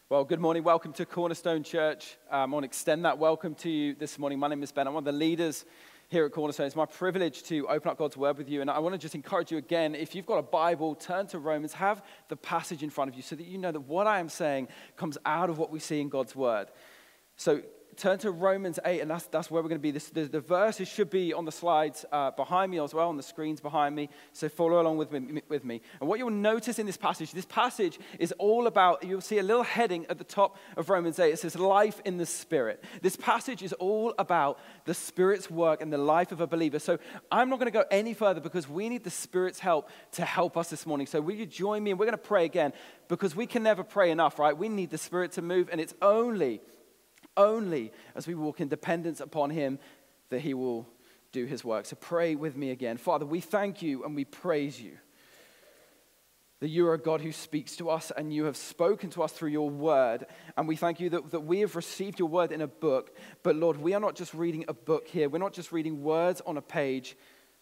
Well, good morning. Welcome to Cornerstone Church. I want to extend that welcome to you this morning. My name is Ben. I'm one of the leaders here at Cornerstone. It's my privilege to open up God's Word with you. And I want to just encourage you again, if you've got a Bible, turn to Romans, have the passage in front of you so that you know that what I am saying comes out of what we see in God's Word. So turn to Romans 8, and that's where we're going to be. The verses should be on the slides behind me as well, on the screens behind me, so follow along with me. And what you'll notice in this passage is all about, you'll see a little heading at the top of Romans 8. It says, life in the Spirit. This passage is all about the Spirit's work and the life of a believer. So I'm not going to go any further because we need the Spirit's help to help us this morning. So will you join me? And we're going to pray again because we can never pray enough, right? We need the Spirit to move, and it's only as we walk in dependence upon him that he will do his work. So pray with me again. Father, we thank you and we praise you that you are a God who speaks to us and you have spoken to us through your word. And we thank you that we have received your word in a book. But Lord, we are not just reading a book here. We're not just reading words on a page.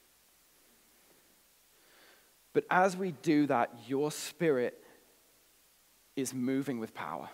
But as we do that, your Spirit is moving with power.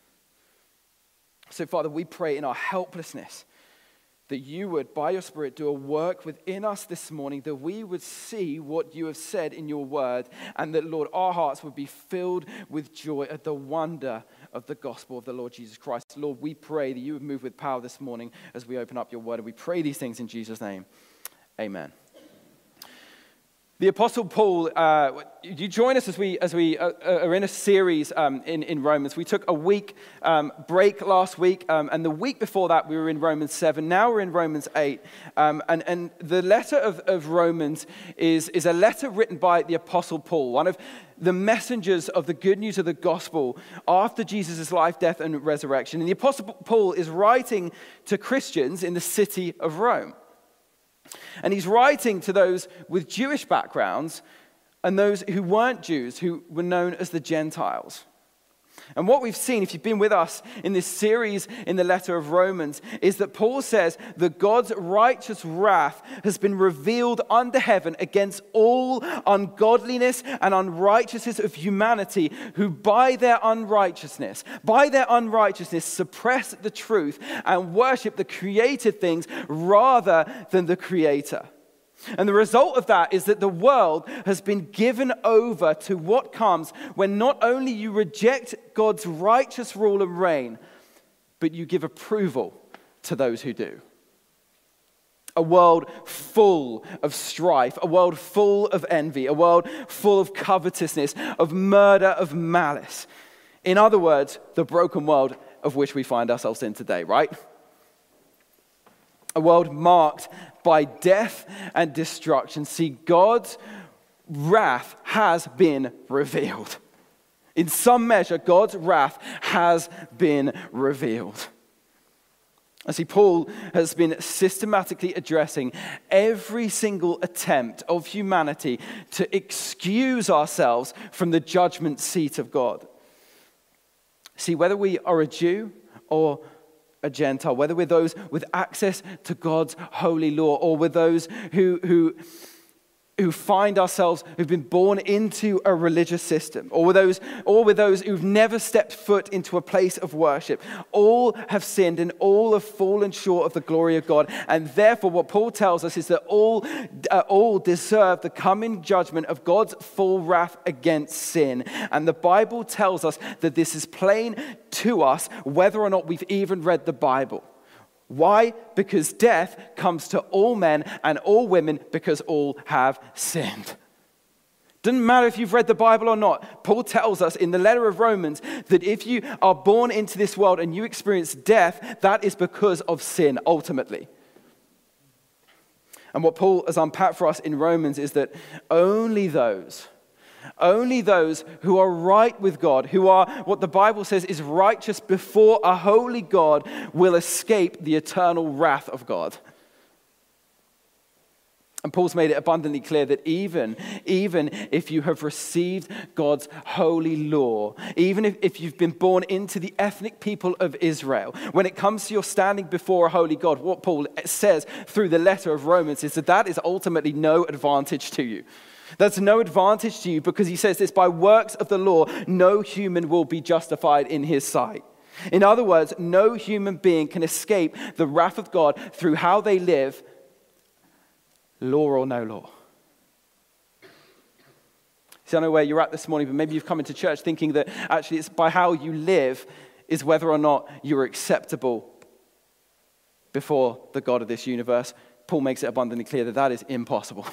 So, Father, we pray in our helplessness that you would, by your Spirit, do a work within us this morning, that we would see what you have said in your word, and that, Lord, our hearts would be filled with joy at the wonder of the gospel of the Lord Jesus Christ. Lord, we pray that you would move with power this morning as we open up your word, and we pray these things in Jesus' name. Amen. The Apostle Paul, you join us as we are in a series in Romans. We took a week break last week, and the week before that we were in Romans 7. Now we're in Romans 8. And the letter of Romans is a letter written by the Apostle Paul, one of the messengers of the good news of the gospel after Jesus' life, death, and resurrection. And the Apostle Paul is writing to Christians in the city of Rome. And he's writing to those with Jewish backgrounds and those who weren't Jews, who were known as the Gentiles. And what we've seen, if you've been with us in this series in the letter of Romans, is that Paul says that God's righteous wrath has been revealed under heaven against all ungodliness and unrighteousness of humanity who by their unrighteousness suppress the truth and worship the created things rather than the Creator. And the result of that is that the world has been given over to what comes when not only you reject God's righteous rule and reign, but you give approval to those who do. A world full of strife, a world full of envy, a world full of covetousness, of murder, of malice. In other words, the broken world of which we find ourselves in today, right? A world marked by death and destruction. See, God's wrath has been revealed. In some measure, God's wrath has been revealed. I see, Paul has been systematically addressing every single attempt of humanity to excuse ourselves from the judgment seat of God. See, whether we are a Jew or a Gentile, whether we're those with access to God's holy law or with those who find ourselves, who've been born into a religious system, or with those who've never stepped foot into a place of worship, all have sinned and all have fallen short of the glory of God. And therefore, what Paul tells us is that all deserve the coming judgment of God's full wrath against sin. And the Bible tells us that this is plain to us whether or not we've even read the Bible. Why? Because death comes to all men and all women because all have sinned. Doesn't matter if you've read the Bible or not. Paul tells us in the letter of Romans that if you are born into this world and you experience death, that is because of sin, ultimately. And what Paul has unpacked for us in Romans is that only those who are right with God, who are what the Bible says is righteous before a holy God, will escape the eternal wrath of God. And Paul's made it abundantly clear that even if you have received God's holy law, even if you've been born into the ethnic people of Israel, when it comes to your standing before a holy God, what Paul says through the letter of Romans is that is ultimately no advantage to you. That's no advantage to you because he says this, by works of the law, no human will be justified in his sight. In other words, no human being can escape the wrath of God through how they live, law or no law. See, I don't know where you're at this morning, but maybe you've come into church thinking that actually it's by how you live is whether or not you're acceptable before the God of this universe. Paul makes it abundantly clear that that is impossible.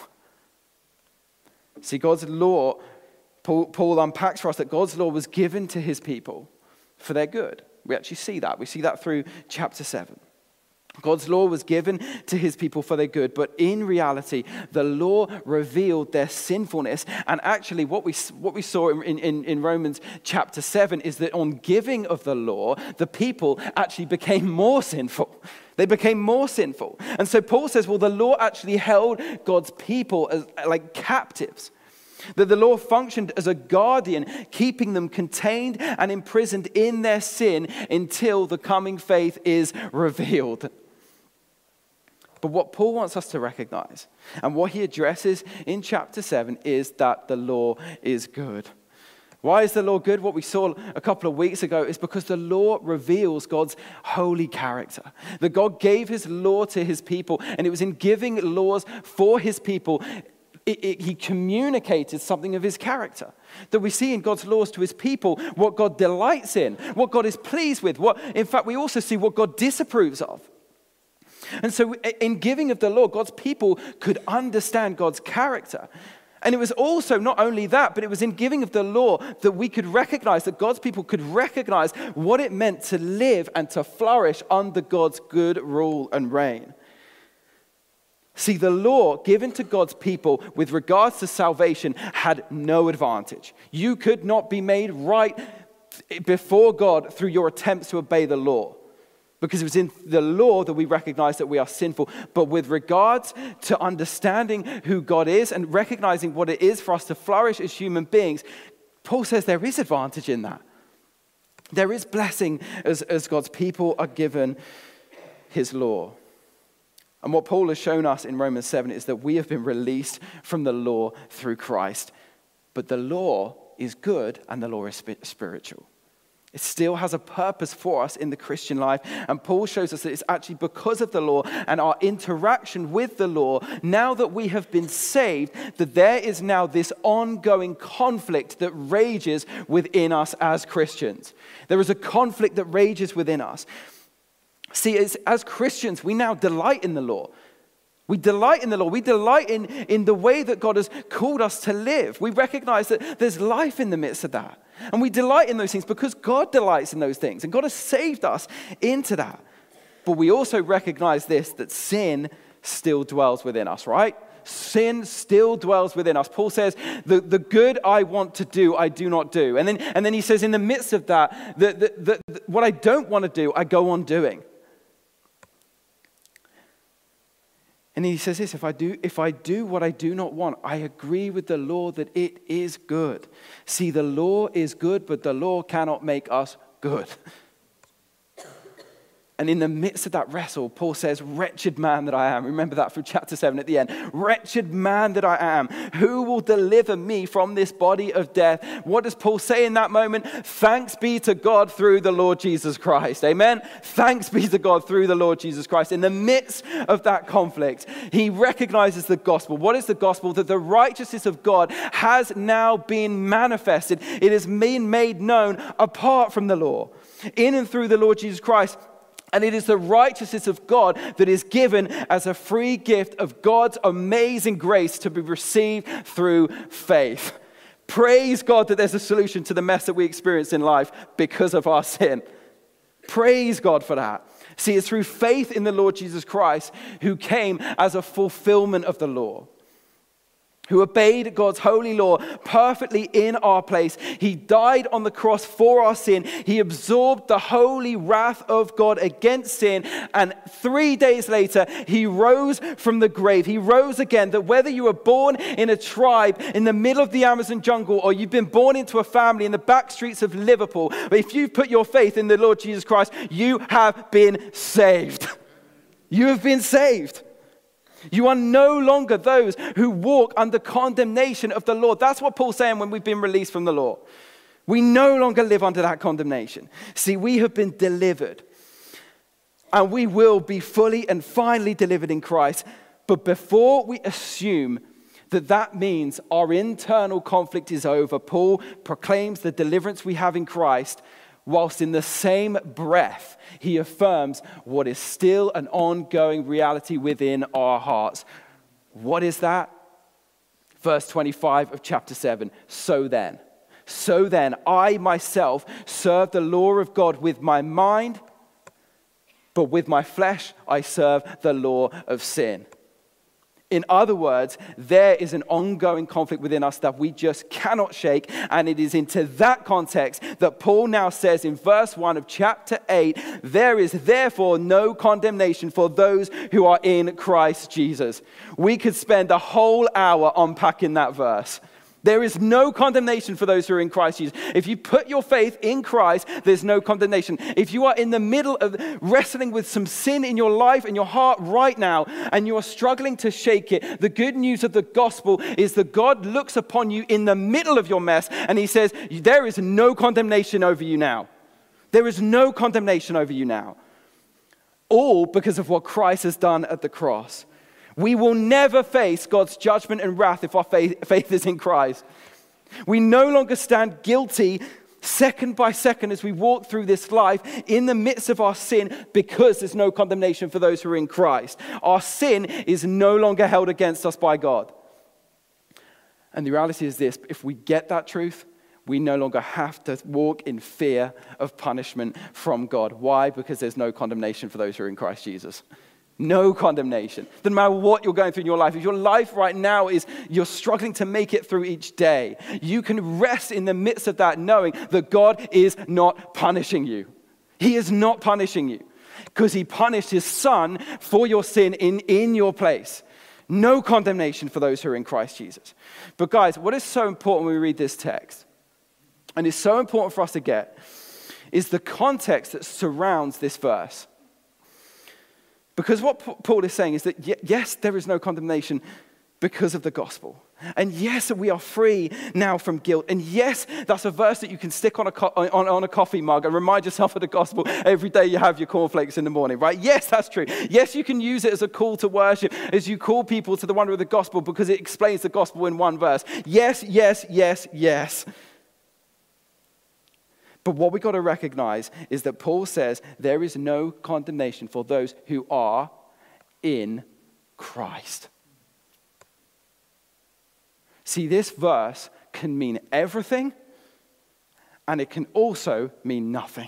See, God's law, Paul unpacks for us that God's law was given to his people for their good. We actually see that. We see that through chapter 7. God's law was given to his people for their good, but in reality, the law revealed their sinfulness. And actually, what we saw in Romans chapter 7 is that on giving of the law, the people actually became more sinful. They became more sinful. And so Paul says, well, the law actually held God's people as like captives. That the law functioned as a guardian, keeping them contained and imprisoned in their sin until the coming faith is revealed. But what Paul wants us to recognize, and what he addresses in chapter 7, is that the law is good. Why is the law good? What we saw a couple of weeks ago is because the law reveals God's holy character. That God gave his law to his people, and it was in giving laws for his people he communicated something of his character. That we see in God's laws to his people what God delights in, what God is pleased with. In fact, we also see what God disapproves of. And so in giving of the law, God's people could understand God's character. And it was also not only that, but it was in giving of the law that we could recognize, that God's people could recognize what it meant to live and to flourish under God's good rule and reign. See, the law given to God's people with regards to salvation had no advantage. You could not be made right before God through your attempts to obey the law, because it was in the law that we recognize that we are sinful. But with regards to understanding who God is and recognizing what it is for us to flourish as human beings, Paul says there is advantage in that. There is blessing as God's people are given his law. And what Paul has shown us in Romans 7 is that we have been released from the law through Christ. But the law is good and the law is spiritual. It still has a purpose for us in the Christian life. And Paul shows us that it's actually because of the law and our interaction with the law, now that we have been saved, that there is now this ongoing conflict that rages within us as Christians. There is a conflict that rages within us. See, as Christians, we now delight in the law. We delight in the law. We delight in the way that God has called us to live. We recognize that there's life in the midst of that. And we delight in those things because God delights in those things. And God has saved us into that. But we also recognize this, that sin still dwells within us, right? Sin still dwells within us. Paul says, the good I want to do, I do not do. And then he says, in the midst of that, what I don't want to do, I go on doing. And he says this, if I do what I do not want, I agree with the law that it is good. See, the law is good, but the law cannot make us good. And in the midst of that wrestle, Paul says, wretched man that I am. Remember that from chapter 7 at the end. Wretched man that I am. Who will deliver me from this body of death? What does Paul say in that moment? Thanks be to God through the Lord Jesus Christ. Amen? Thanks be to God through the Lord Jesus Christ. In the midst of that conflict, he recognizes the gospel. What is the gospel? That the righteousness of God has now been manifested. It has been made known apart from the law. In and through the Lord Jesus Christ. And it is the righteousness of God that is given as a free gift of God's amazing grace to be received through faith. Praise God that there's a solution to the mess that we experience in life because of our sin. Praise God for that. See, it's through faith in the Lord Jesus Christ, who came as a fulfillment of the law, who obeyed God's holy law perfectly in our place. He died on the cross for our sin. He absorbed the holy wrath of God against sin. And 3 days later, he rose from the grave. He rose again, that whether you were born in a tribe in the middle of the Amazon jungle, or you've been born into a family in the back streets of Liverpool, but if you've put your faith in the Lord Jesus Christ, you have been saved. You have been saved. You are no longer those who walk under condemnation of the law. That's what Paul's saying when we've been released from the law. We no longer live under that condemnation. See, we have been delivered. And we will be fully and finally delivered in Christ. But before we assume that that means our internal conflict is over, Paul proclaims the deliverance we have in Christ, whilst in the same breath, he affirms what is still an ongoing reality within our hearts. What is that? Verse 25 of chapter 7. So then, I myself serve the law of God with my mind, but with my flesh I serve the law of sin. In other words, there is an ongoing conflict within us that we just cannot shake, and it is into that context that Paul now says in verse 1 of chapter 8, there is therefore no condemnation for those who are in Christ Jesus. We could spend a whole hour unpacking that verse. There is no condemnation for those who are in Christ Jesus. If you put your faith in Christ, there's no condemnation. If you are in the middle of wrestling with some sin in your life and your heart right now, and you are struggling to shake it, the good news of the gospel is that God looks upon you in the middle of your mess, and he says, there is no condemnation over you now. There is no condemnation over you now. All because of what Christ has done at the cross. We will never face God's judgment and wrath if our faith is in Christ. We no longer stand guilty second by second as we walk through this life in the midst of our sin, because there's no condemnation for those who are in Christ. Our sin is no longer held against us by God. And the reality is this: if we get that truth, we no longer have to walk in fear of punishment from God. Why? Because there's no condemnation for those who are in Christ Jesus. No condemnation. Doesn't matter what you're going through in your life. If your life right now is you're struggling to make it through each day, you can rest in the midst of that knowing that God is not punishing you. He is not punishing you because he punished his son for your sin in your place. No condemnation for those who are in Christ Jesus. But guys, what is so important when we read this text, and it's so important for us to get, is the context that surrounds this verse. Because what Paul is saying is that, yes, there is no condemnation because of the gospel. And yes, we are free now from guilt. And yes, that's a verse that you can stick on a coffee mug and remind yourself of the gospel every day you have your cornflakes in the morning, right? Yes, that's true. Yes, you can use it as a call to worship as you call people to the wonder of the gospel because it explains the gospel in one verse. Yes, yes, yes, yes. But what we've got to recognize is that Paul says there is no condemnation for those who are in Christ. See, this verse can mean everything, and it can also mean nothing.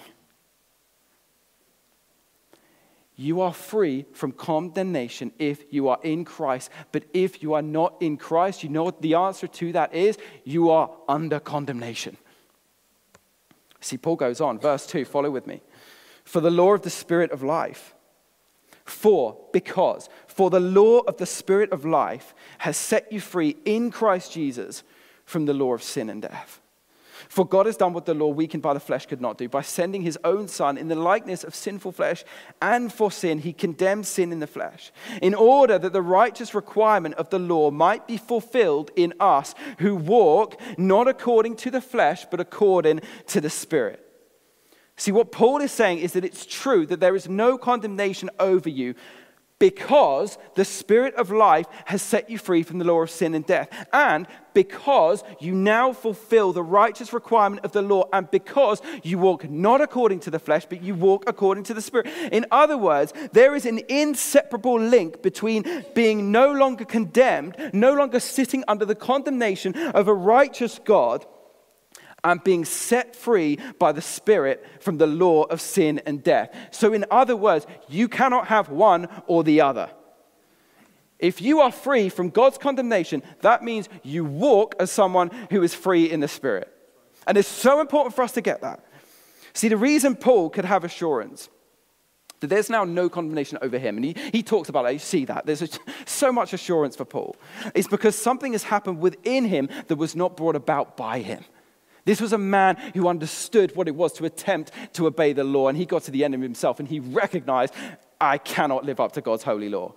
You are free from condemnation if you are in Christ. But if you are not in Christ, you know what the answer to that is? You are under condemnation. See, Paul goes on, verse 2, follow with me. For the law of the Spirit of life. For the law of the Spirit of life has set you free in Christ Jesus from the law of sin and death. For God has done what the law, weakened by the flesh, could not do. By sending his own Son in the likeness of sinful flesh, and for sin, he condemned sin in the flesh, in order that the righteous requirement of the law might be fulfilled in us who walk not according to the flesh, but according to the Spirit. See, what Paul is saying is that it's true that there is no condemnation over you because the Spirit of life has set you free from the law of sin and death. And because you now fulfill the righteous requirement of the law, and because you walk not according to the flesh, but you walk according to the Spirit. In other words, there is an inseparable link between being no longer condemned, no longer sitting under the condemnation of a righteous God, and being set free by the Spirit from the law of sin and death. So in other words, you cannot have one or the other. If you are free from God's condemnation, that means you walk as someone who is free in the Spirit. And it's so important for us to get that. See, the reason Paul could have assurance that there's now no condemnation over him, and he talks about that, you see that, there's so much assurance for Paul, is because something has happened within him that was not brought about by him. This was a man who understood what it was to attempt to obey the law, and he got to the end of himself and he recognized, I cannot live up to God's holy law.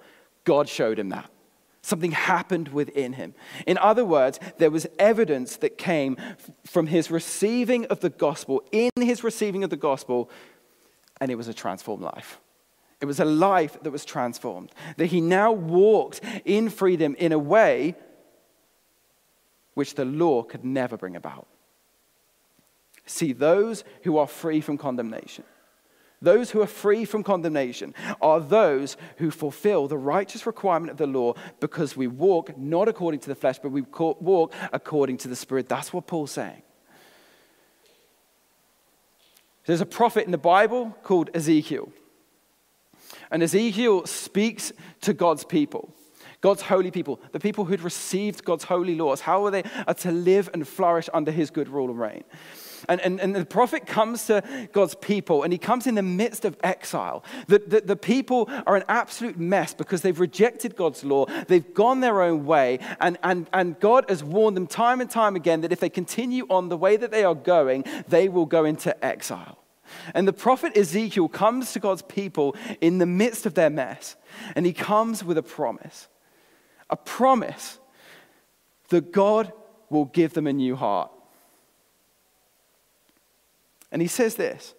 God showed him that. Something happened within him. In other words, there was evidence that came from his receiving of the gospel, in his receiving of the gospel, and it was a transformed life. It was a life that was transformed, that he now walked in freedom in a way which the law could never bring about. See, those who are free from condemnation, those who are free from condemnation are those who fulfill the righteous requirement of the law because we walk not according to the flesh, but we walk according to the Spirit. That's what Paul's saying. There's a prophet in the Bible called Ezekiel. And Ezekiel speaks to God's people, God's holy people, the people who'd received God's holy laws. How are they to live and flourish under his good rule and reign? And the prophet comes to God's people, and he comes in the midst of exile. The people are an absolute mess because they've rejected God's law. They've gone their own way, and God has warned them time and time again that if they continue on the way that they are going, they will go into exile. And the prophet Ezekiel comes to God's people in the midst of their mess, and he comes with a promise that God will give them a new heart. And he says this,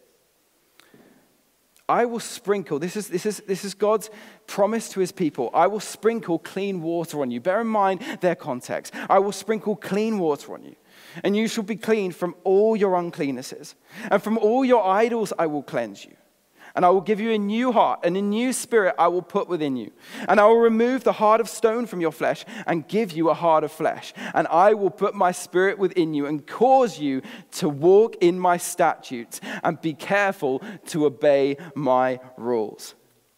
I will sprinkle, this is God's promise to his people, I will sprinkle clean water on you. Bear in mind their context. I will sprinkle clean water on you, and you shall be clean from all your uncleannesses, and from all your idols I will cleanse you. And I will give you a new heart, and a new spirit I will put within you. And I will remove the heart of stone from your flesh and give you a heart of flesh. And I will put my spirit within you and cause you to walk in my statutes and be careful to obey my rules.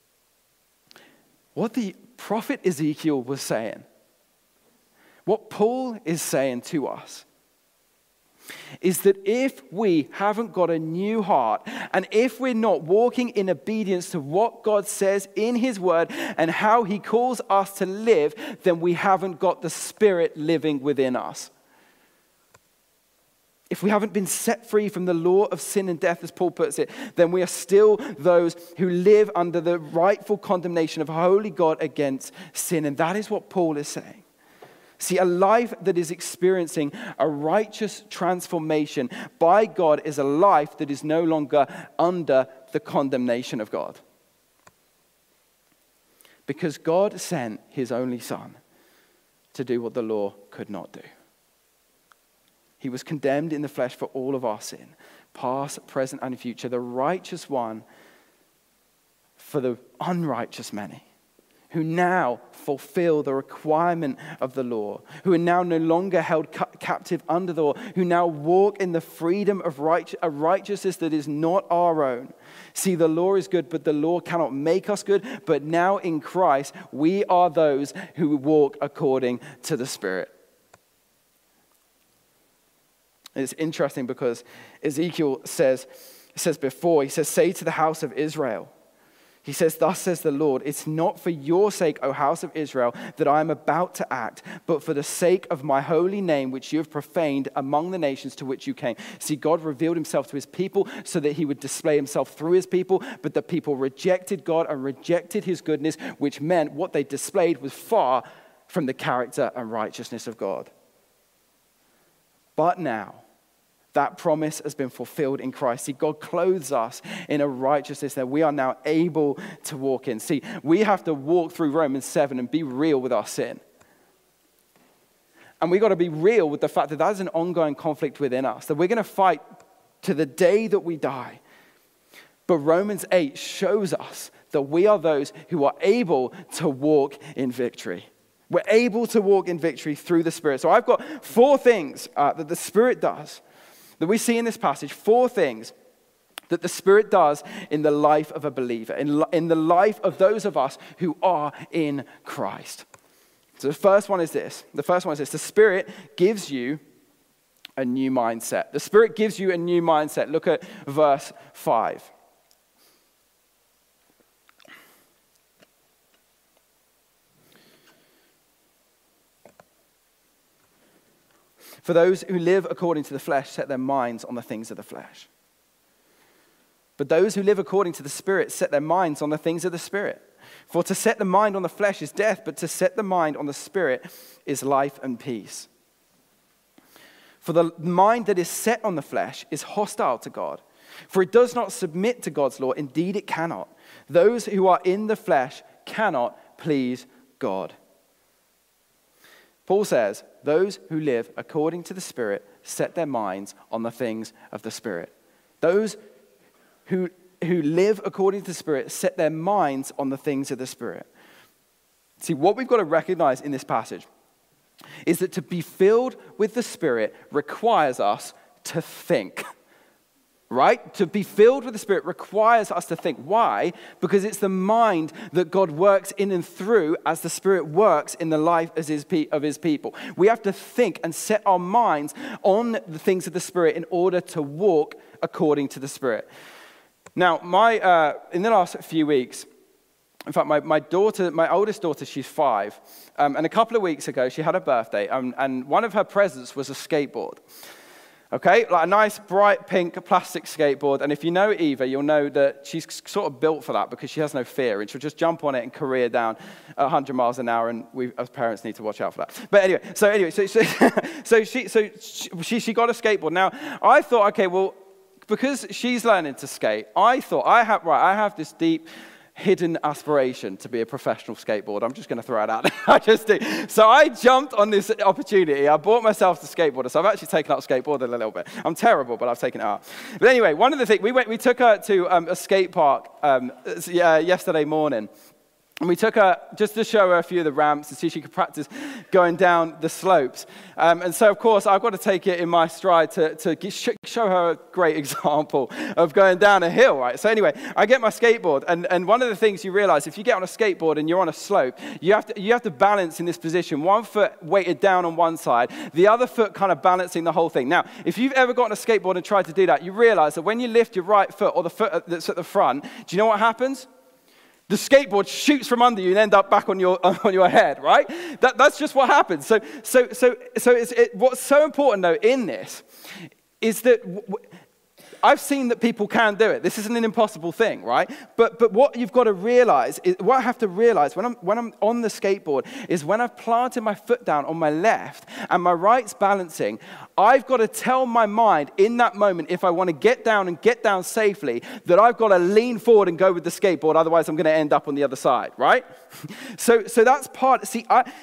What the prophet Ezekiel was saying, what Paul is saying to us, is that if we haven't got a new heart, and if we're not walking in obedience to what God says in his word and how he calls us to live, then we haven't got the Spirit living within us. If we haven't been set free from the law of sin and death, as Paul puts it, then we are still those who live under the rightful condemnation of a holy God against sin. And that is what Paul is saying. See, a life that is experiencing a righteous transformation by God is a life that is no longer under the condemnation of God. Because God sent his only Son to do what the law could not do. He was condemned in the flesh for all of our sin, past, present, and future, the righteous one for the unrighteous many, who now fulfill the requirement of the law, who are now no longer held captive under the law, who now walk in the freedom of a righteousness that is not our own. See, the law is good, but the law cannot make us good. But now in Christ, we are those who walk according to the Spirit. It's interesting because Ezekiel says before, he says, say to the house of Israel, he says, thus says the Lord, it's not for your sake, O house of Israel, that I am about to act, but for the sake of my holy name, which you have profaned among the nations to which you came. See, God revealed himself to his people so that he would display himself through his people, but the people rejected God and rejected his goodness, which meant what they displayed was far from the character and righteousness of God. But now, that promise has been fulfilled in Christ. See, God clothes us in a righteousness that we are now able to walk in. See, we have to walk through Romans 7 and be real with our sin. And we got to be real with the fact that is an ongoing conflict within us, that we're going to fight to the day that we die. But Romans 8 shows us that we are those who are able to walk in victory. We're able to walk in victory through the Spirit. So I've got 4 things that the Spirit does that we see in this passage, 4 things that the Spirit does in the life of a believer, in the life of those of us who are in Christ. So the first one is this. The Spirit gives you a new mindset. The Spirit gives you a new mindset. Look at verse 5. For those who live according to the flesh set their minds on the things of the flesh. But those who live according to the Spirit set their minds on the things of the Spirit. For to set the mind on the flesh is death, but to set the mind on the Spirit is life and peace. For the mind that is set on the flesh is hostile to God, for it does not submit to God's law. Indeed, it cannot. Those who are in the flesh cannot please God. Paul says, those who live according to the Spirit set their minds on the things of the Spirit. Those who live according to the Spirit set their minds on the things of the Spirit. See, what we've got to recognize in this passage is that to be filled with the Spirit requires us to think. Right? To be filled with the Spirit requires us to think. Why? Because it's the mind that God works in and through as the Spirit works in the life of his people. We have to think and set our minds on the things of the Spirit in order to walk according to the Spirit. Now, in the last few weeks, in fact, my oldest daughter, she's 5, and a couple of weeks ago, she had a birthday, and one of her presents was a skateboard. Okay, like a nice bright pink plastic skateboard. And if you know Eva, you'll know that she's sort of built for that because she has no fear. And she'll just jump on it and career down 100 miles an hour. And we, as parents, need to watch out for that. But anyway, so she got a skateboard. Now, I thought, okay, well, because she's learning to skate, I thought, I have this deep hidden aspiration to be a professional skateboarder. I'm just going to throw it out there. I just do. So I jumped on this opportunity. I bought myself the skateboarder. So I've actually taken up skateboarding a little bit. I'm terrible, but I've taken it up. But anyway, one of the things, we took her to a skate park yesterday morning. And we took her just to show her a few of the ramps and see if she could practice going down the slopes. And so, of course, I've got to take it in my stride to show her a great example of going down a hill, right? So anyway, I get my skateboard. And one of the things you realize, if you get on a skateboard and you're on a slope, you have to balance in this position. One foot weighted down on one side, the other foot kind of balancing the whole thing. Now, if you've ever gotten a skateboard and tried to do that, you realize that when you lift your right foot or the foot that's at the front, do you know what happens? The skateboard shoots from under you and end up back on your head, right? That's just what happens. So what's so important though in this is that I've seen that people can do it. This isn't an impossible thing, right? But what you've got to realize, what I have to realize when I'm on the skateboard is when I've planted my foot down on my left and my right's balancing, I've got to tell my mind in that moment, if I want to get down safely, that I've got to lean forward and go with the skateboard, otherwise I'm going to end up on the other side, right? So that's part. See,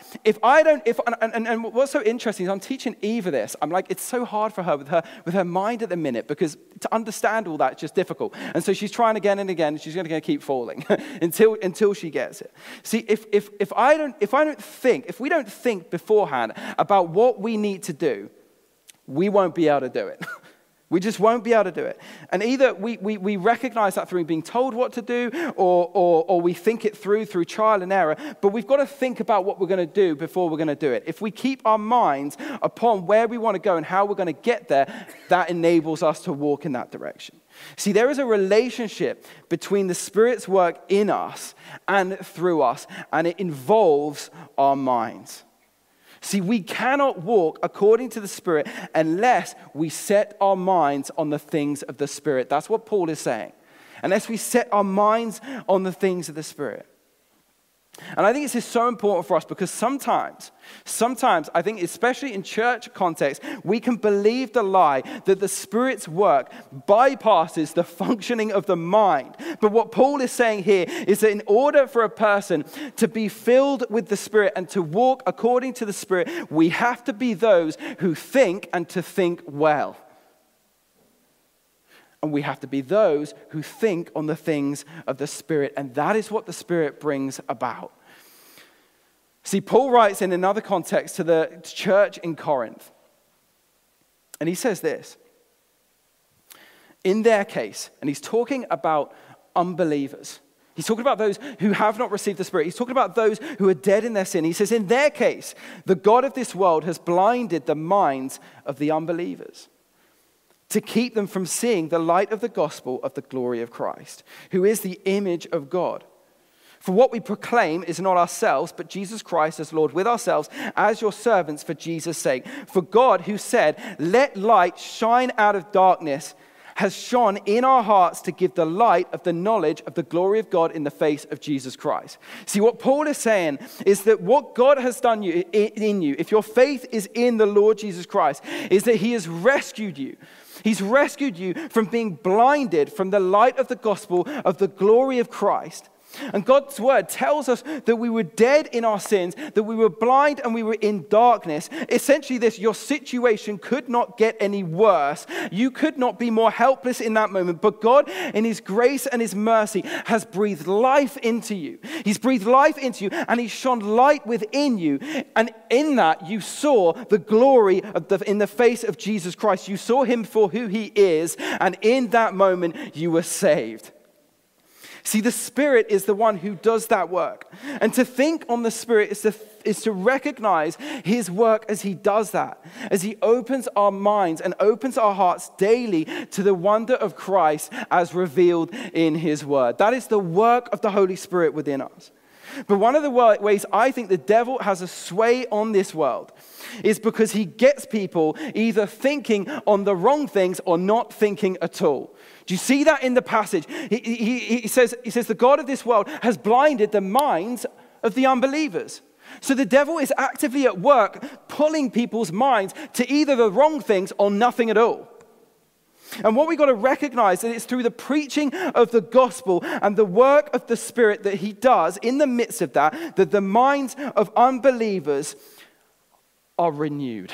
and what's so interesting is I'm teaching Eva this. I'm like, it's so hard for her with her mind at the minute because to understand all that is just difficult. And so she's trying again and again, and she's going to keep falling until she gets it. See, if we don't think beforehand about what we need to do, we won't be able to do it. We just won't be able to do it. And either we recognize that through being told what to do, or we think it through trial and error, but we've got to think about what we're going to do before we're going to do it. If we keep our minds upon where we want to go and how we're going to get there, that enables us to walk in that direction. See, there is a relationship between the Spirit's work in us and through us, and it involves our minds. See, we cannot walk according to the Spirit unless we set our minds on the things of the Spirit. That's what Paul is saying. Unless we set our minds on the things of the Spirit. And I think this is so important for us because sometimes I think, especially in church context, we can believe the lie that the Spirit's work bypasses the functioning of the mind. But what Paul is saying here is that in order for a person to be filled with the Spirit and to walk according to the Spirit, we have to be those who think and to think well. And we have to be those who think on the things of the Spirit. And that is what the Spirit brings about. See, Paul writes in another context to the church in Corinth. And he says this. In their case, and he's talking about unbelievers. He's talking about those who have not received the Spirit. He's talking about those who are dead in their sin. He says, in their case, the God of this world has blinded the minds of the unbelievers, to keep them from seeing the light of the gospel of the glory of Christ, who is the image of God. For what we proclaim is not ourselves, but Jesus Christ as Lord, with ourselves as your servants for Jesus' sake. For God, who said, let light shine out of darkness, has shone in our hearts to give the light of the knowledge of the glory of God in the face of Jesus Christ. See, what Paul is saying is that what God has done in you, if your faith is in the Lord Jesus Christ, is that he has rescued you. He's rescued you from being blinded from the light of the gospel of the glory of Christ. And God's word tells us that we were dead in our sins, that we were blind and we were in darkness. Essentially this, your situation could not get any worse. You could not be more helpless in that moment. But God, in his grace and his mercy, has breathed life into you. He's breathed life into you and he's shone light within you. And in that, you saw the glory in the face of Jesus Christ. You saw him for who he is. And in that moment, you were saved. See, the Spirit is the one who does that work. And to think on the Spirit is to recognize his work as he does that, as he opens our minds and opens our hearts daily to the wonder of Christ as revealed in his word. That is the work of the Holy Spirit within us. But one of the ways I think the devil has a sway on this world is because he gets people either thinking on the wrong things or not thinking at all. Do you see that in the passage? He says the God of this world has blinded the minds of the unbelievers. So the devil is actively at work pulling people's minds to either the wrong things or nothing at all. And what we've got to recognize is it's through the preaching of the gospel and the work of the Spirit that he does in the midst of that the minds of unbelievers are renewed.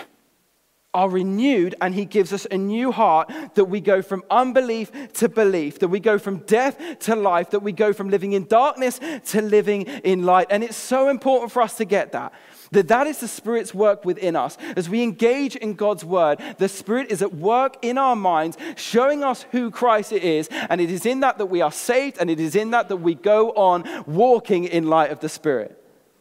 And he gives us a new heart, that we go from unbelief to belief, that we go from death to life, that we go from living in darkness to living in light. And it's so important for us to get that is the Spirit's work within us. As we engage in God's word, the Spirit is at work in our minds, showing us who Christ is, and it is in that we are saved, and it is in that we go on walking in light of the Spirit.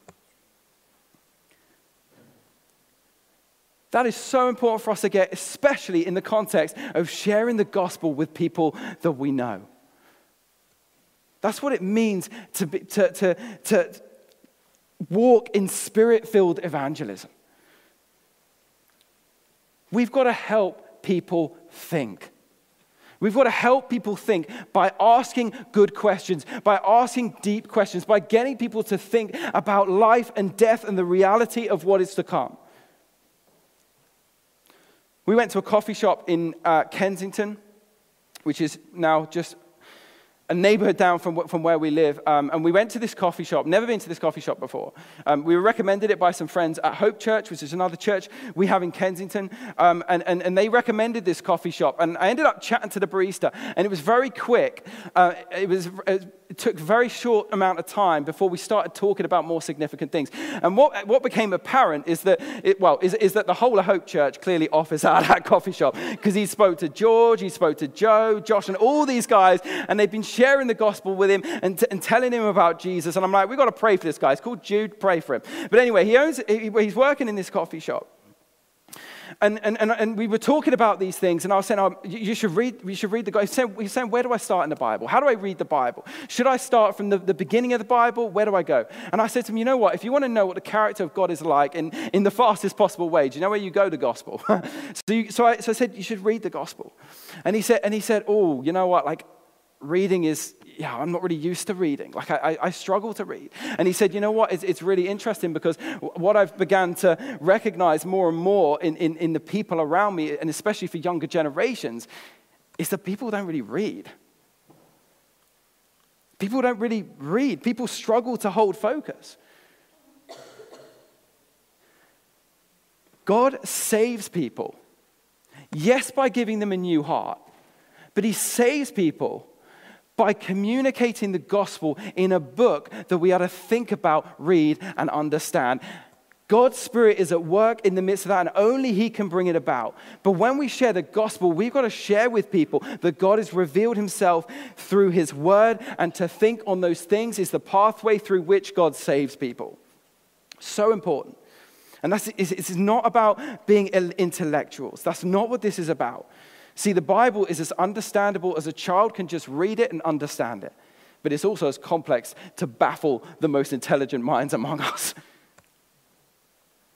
That is so important for us to get, especially in the context of sharing the gospel with people that we know. That's what it means to walk in Spirit-filled evangelism. We've got to help people think. We've got to help people think by asking good questions, by asking deep questions, by getting people to think about life and death and the reality of what is to come. We went to a coffee shop in Kensington, which is now just a neighborhood down from where we live. And we went to this coffee shop, never been to this coffee shop before. We were recommended it by some friends at Hope Church, which is another church we have in Kensington. And they recommended this coffee shop. And I ended up chatting to the barista, and it was very quick. It took a very short amount of time before we started talking about more significant things. And what became apparent is that the whole of Hope Church clearly offers out at that coffee shop, because he spoke to George, he spoke to Joe, Josh, and all these guys, and they've been sharing the gospel with him and telling him about Jesus. And I'm like, we've got to pray for this guy. It's called Jude, pray for him. But anyway, he's working in this coffee shop. And we were talking about these things, and I was saying, you should read the gospel. He's saying, where do I start in the Bible? How do I read the Bible? Should I start from the beginning of the Bible? Where do I go? And I said to him, you know what? If you want to know what the character of God is like in the fastest possible way, do you know where you go to gospel? So I said, you should read the gospel. And he said, oh, you know what? Like, reading is, I'm not really used to reading. Like, I struggle to read. And he said, you know what? It's really interesting, because what I've begun to recognize more and more in the people around me, and especially for younger generations, is that people don't really read. People don't really read. People struggle to hold focus. God saves people. Yes, by giving them a new heart. But he saves people by communicating the gospel in a book that we are to think about, read, and understand. God's Spirit is at work in the midst of that, and only he can bring it about. But when we share the gospel, we've got to share with people that God has revealed himself through his word, and to think on those things is the pathway through which God saves people. So important. And it's not about being intellectuals. That's not what this is about. See, the Bible is as understandable as a child can just read it and understand it. But it's also as complex to baffle the most intelligent minds among us.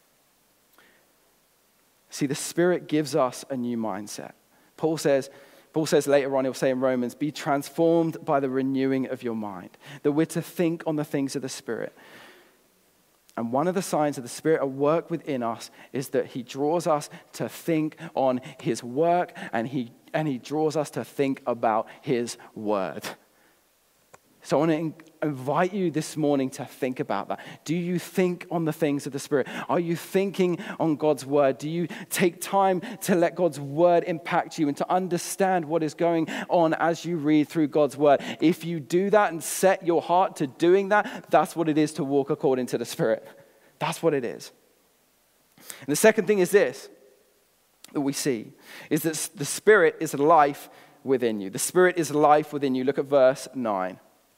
See, the Spirit gives us a new mindset. Paul says, Paul says later on, he'll say in Romans, be transformed by the renewing of your mind, that we're to think on the things of the Spirit. And one of the signs of the Spirit at work within us is that he draws us to think on his work, and he draws us to think about his word. So I want to invite you this morning to think about that. Do you think on the things of the Spirit? Are you thinking on God's word? Do you take time to let God's word impact you and to understand what is going on as you read through God's word? If you do that and set your heart to doing that, that's what it is to walk according to the Spirit. That's what it is. And the second thing is this, that we see, is that the Spirit is life within you. The Spirit is life within you. Look at verse 9.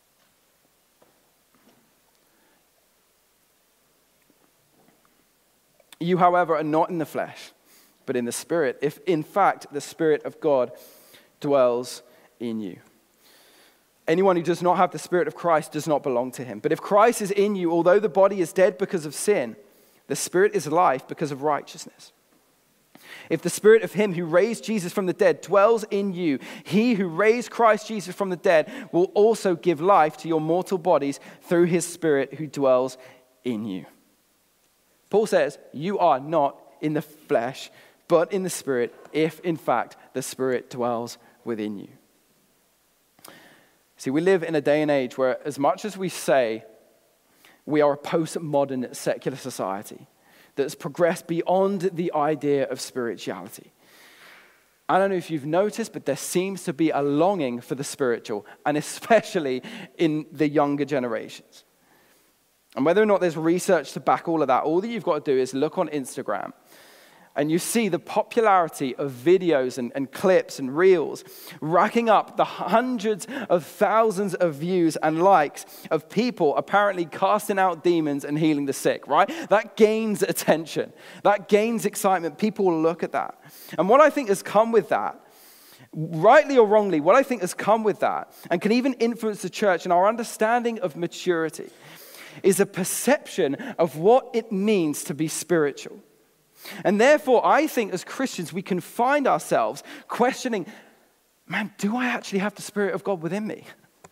You, however, are not in the flesh, but in the Spirit, if in fact the Spirit of God dwells in you. Anyone who does not have the Spirit of Christ does not belong to him. But if Christ is in you, although the body is dead because of sin, the Spirit is life because of righteousness. If the Spirit of him who raised Jesus from the dead dwells in you, he who raised Christ Jesus from the dead will also give life to your mortal bodies through his Spirit who dwells in you. Paul says, you are not in the flesh, but in the Spirit, if in fact the Spirit dwells within you. See, we live in a day and age where as much as we say we are a postmodern secular society that's progressed beyond the idea of spirituality. I don't know if you've noticed, but there seems to be a longing for the spiritual, and especially in the younger generations. And whether or not there's research to back all of that, all that you've got to do is look on Instagram and you see the popularity of videos and clips and reels racking up the hundreds of thousands of views and likes of people apparently casting out demons and healing the sick, right? That gains attention. That gains excitement. People will look at that. And what I think has come with that, rightly or wrongly, what I think has come with that and can even influence the church and our understanding of maturity is a perception of what it means to be spiritual. And therefore, I think as Christians, we can find ourselves questioning, man, do I actually have the Spirit of God within me?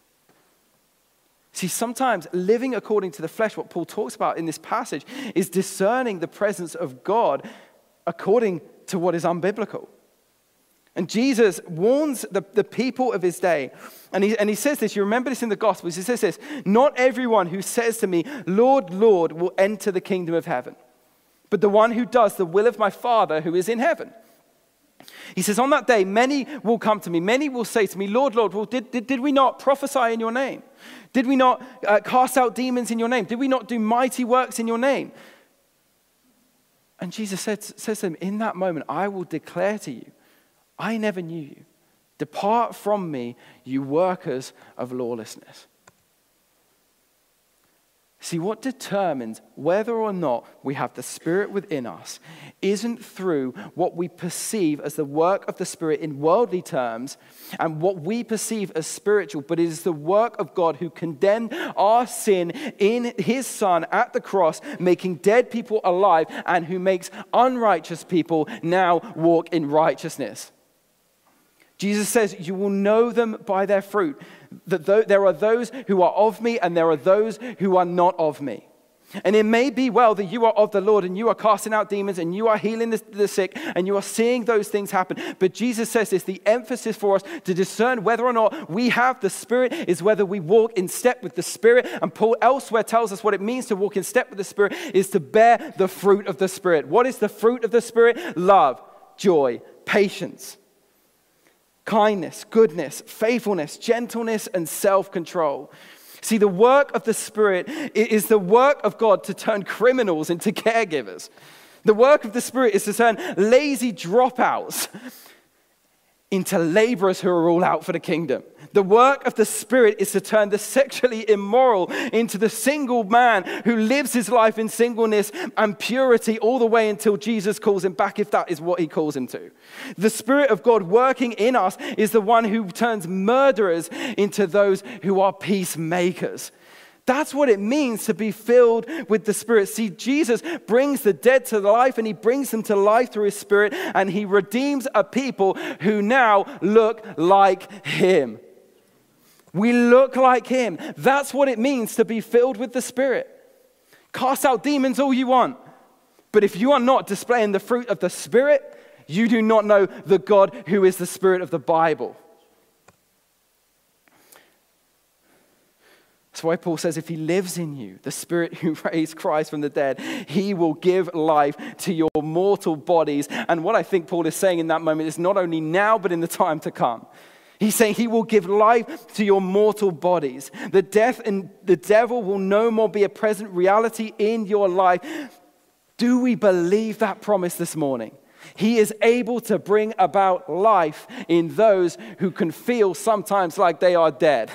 See, sometimes living according to the flesh, what Paul talks about in this passage, is discerning the presence of God according to what is unbiblical. And Jesus warns the people of his day. And he says this, you remember this in the Gospels, he says this, not everyone who says to me, Lord, Lord, will enter the kingdom of heaven, but the one who does the will of my Father who is in heaven. He says, on that day, many will come to me. Many will say to me, Lord, Lord, well, did we not prophesy in your name? Did we not cast out demons in your name? Did we not do mighty works in your name? And Jesus says to them, in that moment, I will declare to you, I never knew you. Depart from me, you workers of lawlessness. See, what determines whether or not we have the Spirit within us isn't through what we perceive as the work of the Spirit in worldly terms and what we perceive as spiritual, but it is the work of God who condemned our sin in his Son at the cross, making dead people alive, and who makes unrighteous people now walk in righteousness. Jesus says, you will know them by their fruit. That there are those who are of me and there are those who are not of me. And it may be well that you are of the Lord and you are casting out demons and you are healing the sick and you are seeing those things happen. But Jesus says this, the emphasis for us to discern whether or not we have the Spirit is whether we walk in step with the Spirit. And Paul elsewhere tells us what it means to walk in step with the Spirit is to bear the fruit of the Spirit. What is the fruit of the Spirit? Love, joy, patience, kindness, goodness, faithfulness, gentleness, and self-control. See, the work of the Spirit is the work of God to turn criminals into caregivers. The work of the Spirit is to turn lazy dropouts into laborers who are all out for the kingdom. The work of the Spirit is to turn the sexually immoral into the single man who lives his life in singleness and purity all the way until Jesus calls him back, if that is what he calls him to. The Spirit of God working in us is the one who turns murderers into those who are peacemakers. That's what it means to be filled with the Spirit. See, Jesus brings the dead to life, and he brings them to life through his Spirit, and he redeems a people who now look like him. We look like him. That's what it means to be filled with the Spirit. Cast out demons all you want, but if you are not displaying the fruit of the Spirit, you do not know the God who is the Spirit of the Bible. That's why Paul says if he lives in you, the Spirit who raised Christ from the dead, he will give life to your mortal bodies. And what I think Paul is saying in that moment is not only now, but in the time to come. He's saying he will give life to your mortal bodies. The death and the devil will no more be a present reality in your life. Do we believe that promise this morning? He is able to bring about life in those who can feel sometimes like they are dead.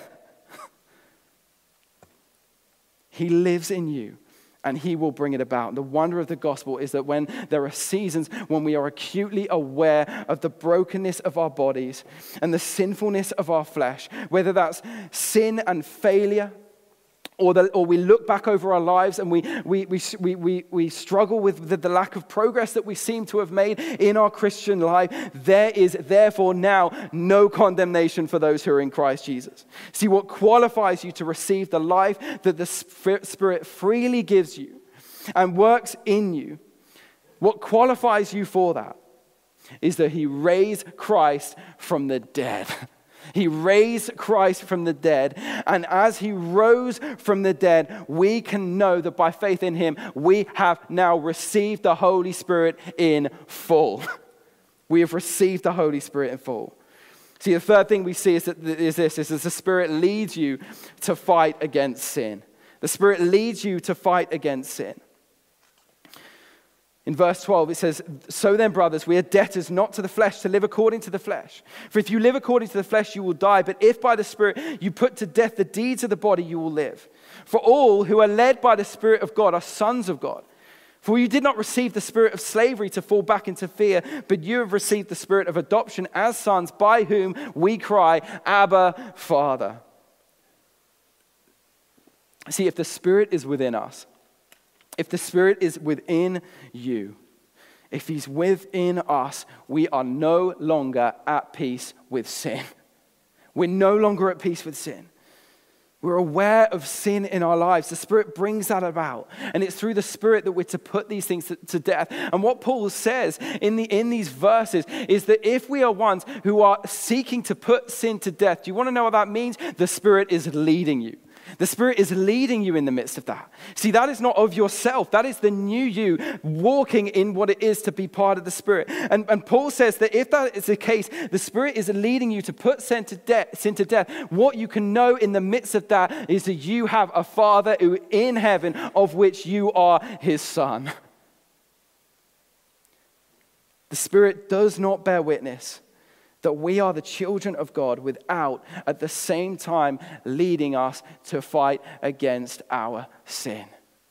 He lives in you, and he will bring it about. The wonder of the gospel is that when there are seasons when we are acutely aware of the brokenness of our bodies and the sinfulness of our flesh, whether that's sin and failure, or we look back over our lives and we struggle with the lack of progress that we seem to have made in our Christian life, there is therefore now no condemnation for those who are in Christ Jesus. See, what qualifies you to receive the life that the Spirit freely gives you and works in you, what qualifies you for that is that he raised Christ from the dead. He raised Christ from the dead, and as he rose from the dead, we can know that by faith in him, we have now received the Holy Spirit in full. We have received the Holy Spirit in full. See, the third thing we see is that the Spirit leads you to fight against sin. The Spirit leads you to fight against sin. In verse 12, it says, "So then, brothers, we are debtors not to the flesh to live according to the flesh. For if you live according to the flesh, you will die. But if by the Spirit you put to death the deeds of the body, you will live. For all who are led by the Spirit of God are sons of God. For you did not receive the spirit of slavery to fall back into fear, but you have received the Spirit of adoption as sons, by whom we cry, Abba, Father." See, if the Spirit is within us, if the Spirit is within you, if he's within us, we are no longer at peace with sin. We're no longer at peace with sin. We're aware of sin in our lives. The Spirit brings that about. And it's through the Spirit that we're to put these things to death. And what Paul says in these verses is that if we are ones who are seeking to put sin to death, do you want to know what that means? The Spirit is leading you. The Spirit is leading you in the midst of that. See, that is not of yourself. That is the new you walking in what it is to be part of the Spirit. And Paul says that if that is the case, the Spirit is leading you to put sin to death. What you can know in the midst of that is that you have a Father who in heaven, of which you are his Son. The Spirit does not bear witness that we are the children of God without, at the same time, leading us to fight against our sin.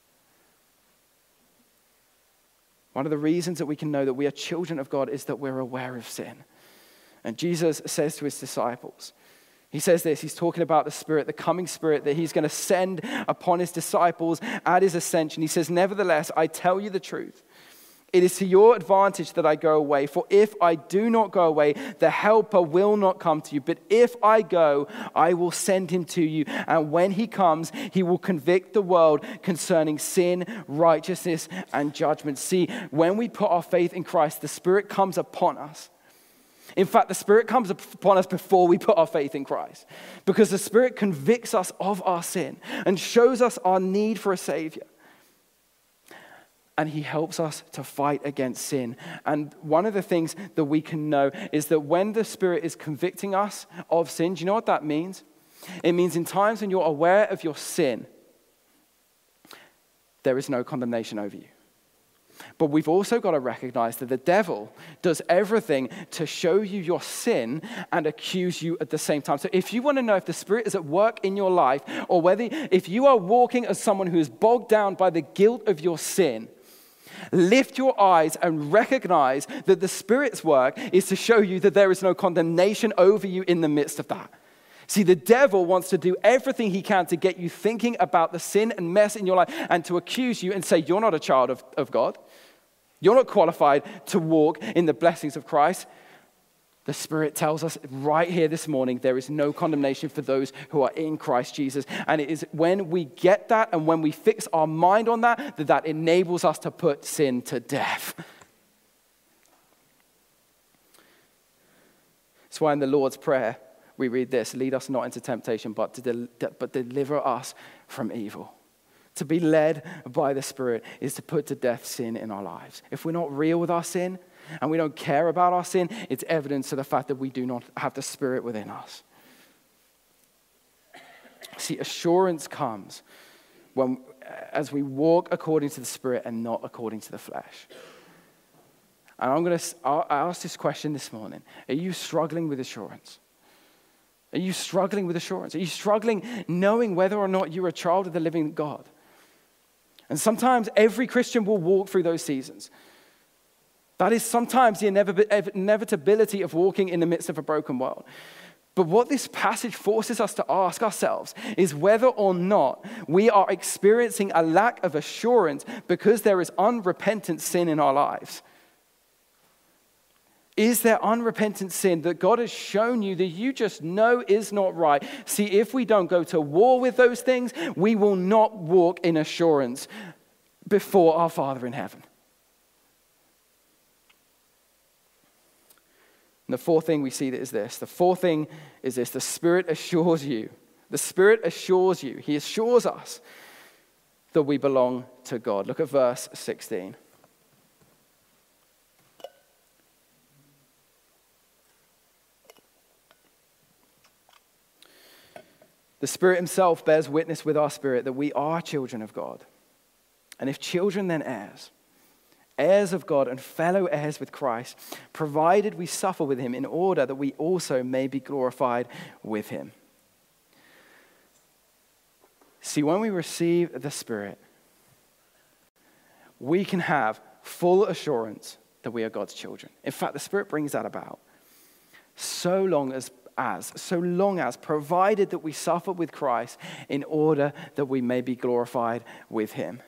One of the reasons that we can know that we are children of God is that we're aware of sin. And Jesus says to his disciples, he says this, he's talking about the Spirit, the coming Spirit that he's going to send upon his disciples at his ascension. He says, "Nevertheless, I tell you the truth. It is to your advantage that I go away. For if I do not go away, the Helper will not come to you. But if I go, I will send him to you. And when he comes, he will convict the world concerning sin, righteousness, and judgment." See, when we put our faith in Christ, the Spirit comes upon us. In fact, the Spirit comes upon us before we put our faith in Christ. Because the Spirit convicts us of our sin and shows us our need for a Savior. And he helps us to fight against sin. And one of the things that we can know is that when the Spirit is convicting us of sin, do you know what that means? It means in times when you're aware of your sin, there is no condemnation over you. But we've also got to recognize that the devil does everything to show you your sin and accuse you at the same time. So if you want to know if the Spirit is at work in your life, or if you are walking as someone who is bogged down by the guilt of your sin, lift your eyes and recognize that the Spirit's work is to show you that there is no condemnation over you in the midst of that. See, the devil wants to do everything he can to get you thinking about the sin and mess in your life and to accuse you and say, you're not a child of God. You're not qualified to walk in the blessings of Christ. The Spirit tells us right here this morning, there is no condemnation for those who are in Christ Jesus. And it is when we get that and when we fix our mind on that, that enables us to put sin to death. That's why in the Lord's Prayer, we read this: lead us not into temptation, but deliver us from evil. To be led by the Spirit is to put to death sin in our lives. If we're not real with our sin and we don't care about our sin, it's evidence of the fact that we do not have the Spirit within us. See, assurance comes as we walk according to the Spirit and not according to the flesh. And I'll ask this question this morning. Are you struggling with assurance? Are you struggling with assurance? Are you struggling knowing whether or not you're a child of the living God? And sometimes every Christian will walk through those seasons. That is sometimes the inevitability of walking in the midst of a broken world. But what this passage forces us to ask ourselves is whether or not we are experiencing a lack of assurance because there is unrepentant sin in our lives. Is there unrepentant sin that God has shown you that you just know is not right? See, if we don't go to war with those things, we will not walk in assurance before our Father in heaven. And the fourth thing we see is this. The fourth thing is this. The Spirit assures you. The Spirit assures you. He assures us that we belong to God. Look at verse 16. The Spirit himself bears witness with our spirit that we are children of God. And if children, then heirs. Heirs of God and fellow heirs with Christ, provided we suffer with him in order that we also may be glorified with him. See, when we receive the Spirit, we can have full assurance that we are God's children. In fact, the Spirit brings that about. So long as, provided that we suffer with Christ in order that we may be glorified with him.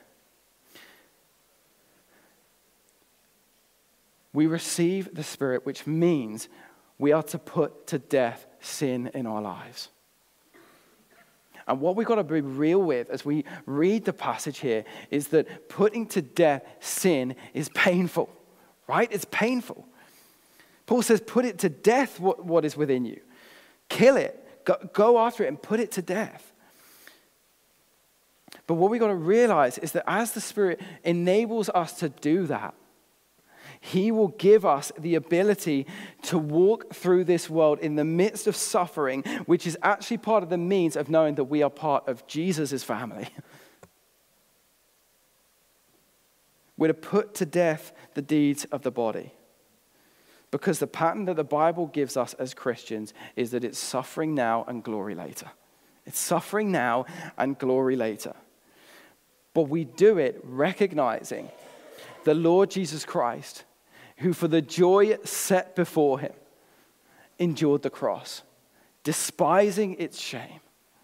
We receive the Spirit, which means we are to put to death sin in our lives. And what we've got to be real with as we read the passage here is that putting to death sin is painful, right? It's painful. Paul says, put it to death what is within you. Kill it. Go after it and put it to death. But what we've got to realize is that as the Spirit enables us to do that, he will give us the ability to walk through this world in the midst of suffering, which is actually part of the means of knowing that we are part of Jesus' family. We're to put to death the deeds of the body. Because the pattern that the Bible gives us as Christians is that it's suffering now and glory later. It's suffering now and glory later. But we do it recognizing the Lord Jesus Christ, who for the joy set before him endured the cross, despising its shame.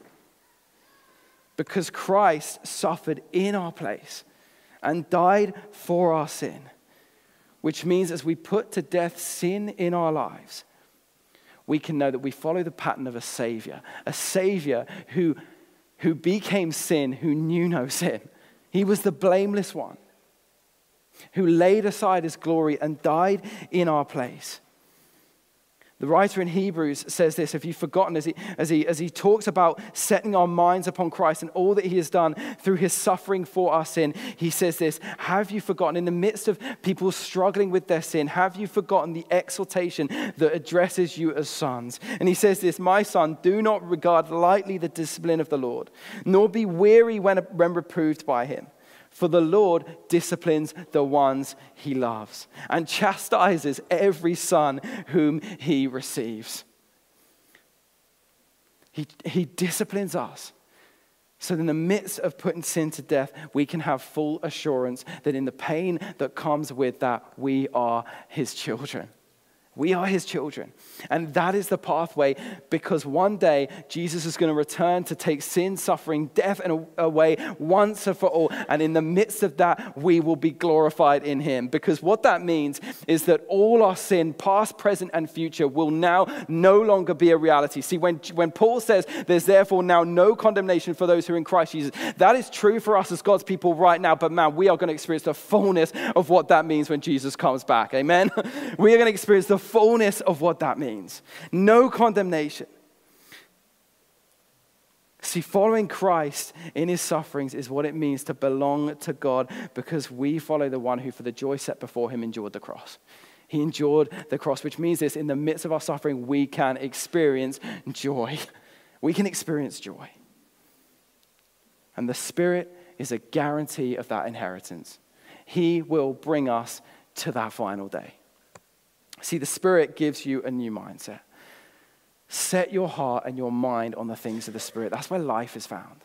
Because Christ suffered in our place and died for our sin. Which means as we put to death sin in our lives, we can know that we follow the pattern of a Savior who became sin, who knew no sin. He was the blameless one, who laid aside his glory and died in our place. The writer in Hebrews says this, if you've forgotten, as he talks about setting our minds upon Christ and all that he has done through his suffering for our sin, he says this, have you forgotten, in the midst of people struggling with their sin, have you forgotten the exhortation that addresses you as sons? And he says this, my son, do not regard lightly the discipline of the Lord, nor be weary when reproved by him. For the Lord disciplines the ones he loves and chastises every son whom he receives. He disciplines us. So in the midst of putting sin to death, we can have full assurance that in the pain that comes with that, we are his children. We are his children. And that is the pathway, because one day Jesus is going to return to take sin, suffering, death away once and for all. And in the midst of that, we will be glorified in him. Because what that means is that all our sin, past, present, and future, will now no longer be a reality. See, when Paul says there's therefore now no condemnation for those who are in Christ Jesus, that is true for us as God's people right now. But man, we are going to experience the fullness of what that means when Jesus comes back. Amen? We are going to experience the fullness of what that means. No condemnation. See, following Christ in his sufferings is what it means to belong to God, because we follow the one who for the joy set before him endured the cross. He endured the cross, which means this: in the midst of our suffering, we can experience joy. We can experience joy. And the Spirit is a guarantee of that inheritance. He will bring us to that final day. See, the Spirit gives you a new mindset. Set your heart and your mind on the things of the Spirit. That's where life is found.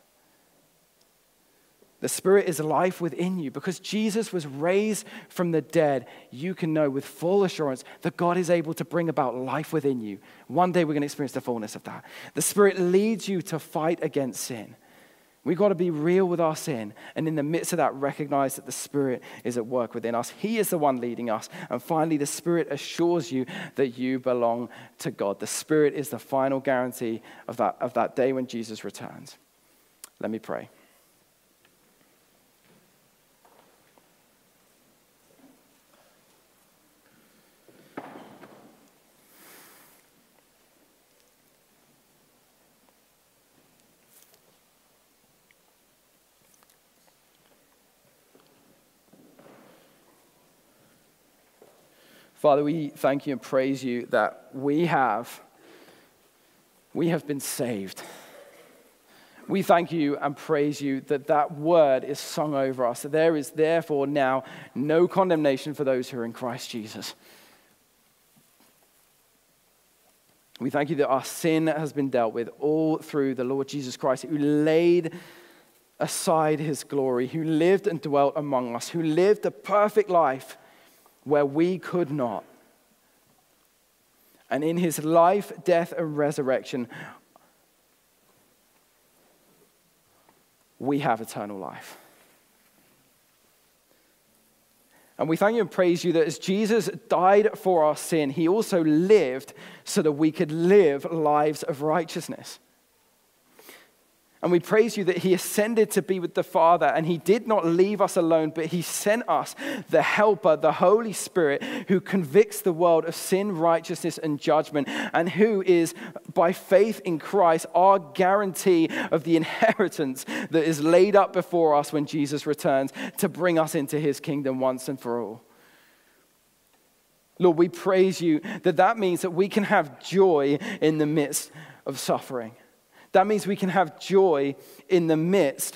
The Spirit is life within you. Because Jesus was raised from the dead, you can know with full assurance that God is able to bring about life within you. One day we're going to experience the fullness of that. The Spirit leads you to fight against sin. We've got to be real with our sin, and in the midst of that, recognize that the Spirit is at work within us. He is the one leading us. And finally, the Spirit assures you that you belong to God. The Spirit is the final guarantee of that day when Jesus returns. Let me pray. Father, we thank you and praise you that we have been saved. We thank you and praise you that that word is sung over us, that there is therefore now no condemnation for those who are in Christ Jesus. We thank you that our sin has been dealt with all through the Lord Jesus Christ, who laid aside his glory, who lived and dwelt among us, who lived a perfect life where we could not. And in his life, death, and resurrection, we have eternal life. And we thank you and praise you that as Jesus died for our sin, he also lived so that we could live lives of righteousness. And we praise you that he ascended to be with the Father, and he did not leave us alone, but he sent us the Helper, the Holy Spirit, who convicts the world of sin, righteousness, and judgment, and who is, by faith in Christ, our guarantee of the inheritance that is laid up before us when Jesus returns to bring us into his kingdom once and for all. Lord, we praise you that means that we can have joy in the midst of suffering. That means we can have joy in the midst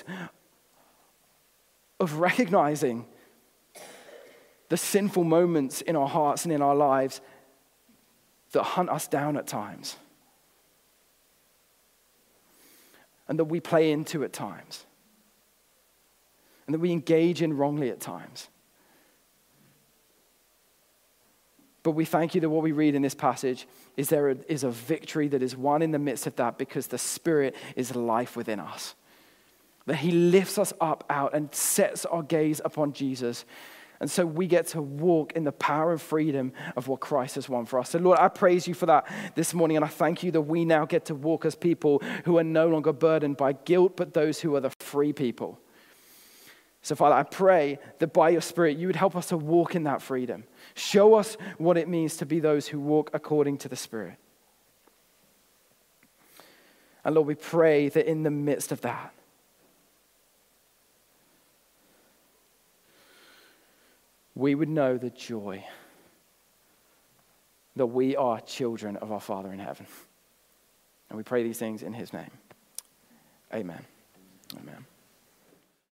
of recognizing the sinful moments in our hearts and in our lives that hunt us down at times, and that we play into at times, and that we engage in wrongly at times. But we thank you that what we read in this passage is there is a victory that is won in the midst of that, because the Spirit is life within us. That he lifts us up out and sets our gaze upon Jesus. And so we get to walk in the power and freedom of what Christ has won for us. So Lord, I praise you for that this morning. And I thank you that we now get to walk as people who are no longer burdened by guilt, but those who are the free people. So Father, I pray that by your Spirit, you would help us to walk in that freedom. Show us what it means to be those who walk according to the Spirit. And Lord, we pray that in the midst of that, we would know the joy that we are children of our Father in heaven. And we pray these things in his name. Amen. Amen.